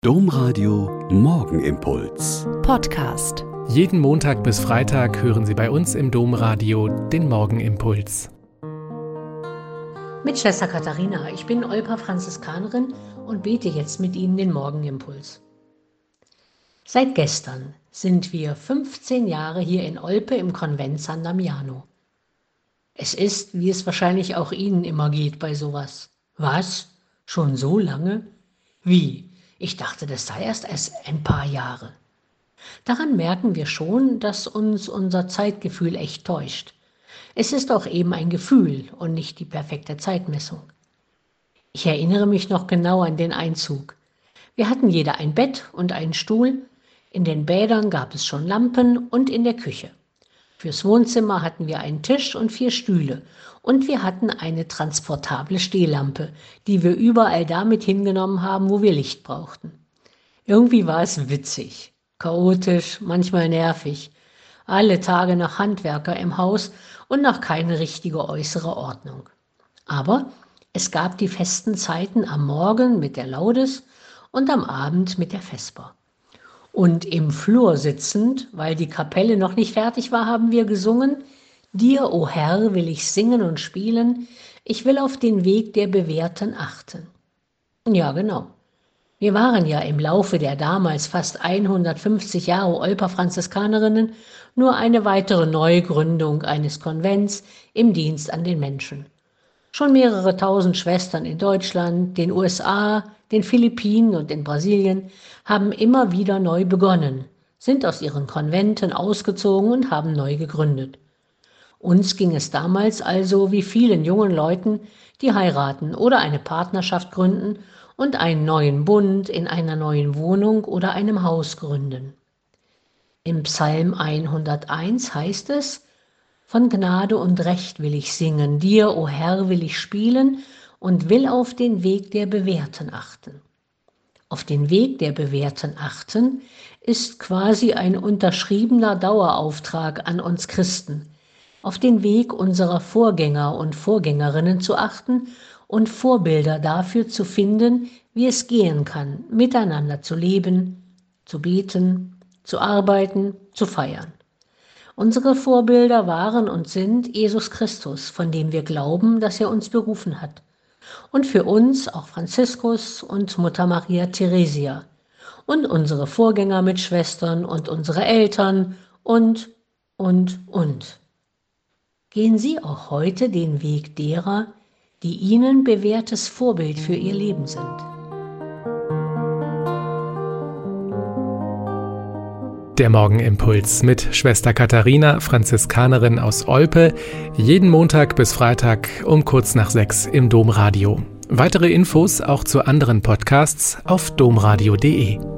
Domradio Morgenimpuls. Podcast. Jeden Montag bis Freitag hören Sie bei uns im Domradio den Morgenimpuls. Mit Schwester Katharina, ich bin Olper Franziskanerin und bete jetzt mit Ihnen den Morgenimpuls. Seit gestern sind wir 15 Jahre hier in Olpe im Konvent San Damiano. Es ist, wie es wahrscheinlich auch Ihnen immer geht bei sowas. Was? Schon so lange? Wie? Ich dachte, das sei erst ein paar Jahre. Daran merken wir schon, dass uns unser Zeitgefühl echt täuscht. Es ist auch eben ein Gefühl und nicht die perfekte Zeitmessung. Ich erinnere mich noch genau an den Einzug. Wir hatten jeder ein Bett und einen Stuhl. In den Bädern gab es schon Lampen und in der Küche. Fürs Wohnzimmer hatten wir einen Tisch und 4 Stühle. Und wir hatten eine transportable Stehlampe, die wir überall damit hingenommen haben, wo wir Licht brauchten. Irgendwie war es witzig, chaotisch, manchmal nervig. Alle Tage nach Handwerker im Haus und noch keine richtige äußere Ordnung. Aber es gab die festen Zeiten am Morgen mit der Laudes und am Abend mit der Vesper. Und im Flur sitzend, weil die Kapelle noch nicht fertig war, haben wir gesungen: Dir, o Herr, will ich singen und spielen, ich will auf den Weg der Bewährten achten. Ja, genau. Wir waren ja im Laufe der damals fast 150 Jahre Olper Franziskanerinnen nur eine weitere Neugründung eines Konvents im Dienst an den Menschen. Schon mehrere tausend Schwestern in Deutschland, den USA, den Philippinen und in Brasilien haben immer wieder neu begonnen, sind aus ihren Konventen ausgezogen und haben neu gegründet. Uns ging es damals also wie vielen jungen Leuten, die heiraten oder eine Partnerschaft gründen und einen neuen Bund in einer neuen Wohnung oder einem Haus gründen. Im Psalm 101 heißt es: Von Gnade und Recht will ich singen, dir, o Herr, will ich spielen und will auf den Weg der Bewährten achten. Auf den Weg der Bewährten achten ist quasi ein unterschriebener Dauerauftrag an uns Christen, auf den Weg unserer Vorgänger und Vorgängerinnen zu achten und Vorbilder dafür zu finden, wie es gehen kann, miteinander zu leben, zu beten, zu arbeiten, zu feiern. Unsere Vorbilder waren und sind Jesus Christus, von dem wir glauben, dass er uns berufen hat. Und für uns auch Franziskus und Mutter Maria Theresia und unsere Vorgängermitschwestern und unsere Eltern und. Gehen Sie auch heute den Weg derer, die Ihnen bewährtes Vorbild für Ihr Leben sind. Der Morgenimpuls mit Schwester Katharina, Franziskanerin aus Olpe, jeden Montag bis Freitag um kurz nach 6 im Domradio. Weitere Infos auch zu anderen Podcasts auf domradio.de.